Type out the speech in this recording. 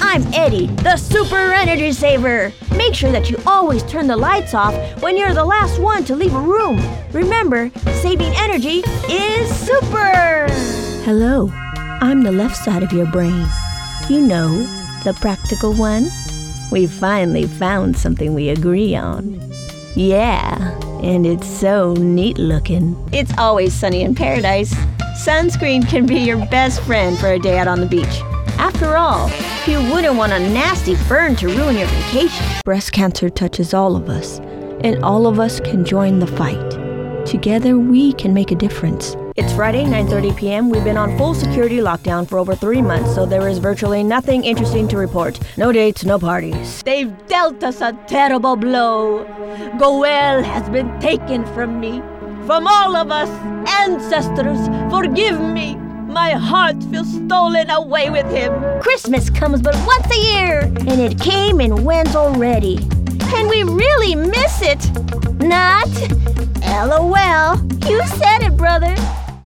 I'm Eddie, the Super Energy Saver. Make sure that you always turn the lights off when you're the last one to leave a room. Remember, saving energy is super! Hello, I'm the left side of your brain. You know, the practical one. We finally found something we agree on. Yeah, and it's so neat looking. It's always sunny in paradise. Sunscreen can be your best friend for a day out on the beach. After all, you wouldn't want a nasty burn to ruin your vacation. Breast cancer touches all of us, and all of us can join the fight. Together, we can make a difference. It's Friday, 9:30 p.m. We've been on full security lockdown for over 3 months, so there is virtually nothing interesting to report. No dates, no parties. They've dealt us a terrible blow. Goel has been taken from me. From all of us, ancestors, forgive me. My heart feels stolen away with him. Christmas comes but once a year, and it came and went already. And we really miss it. Not? LOL. You said it, brother.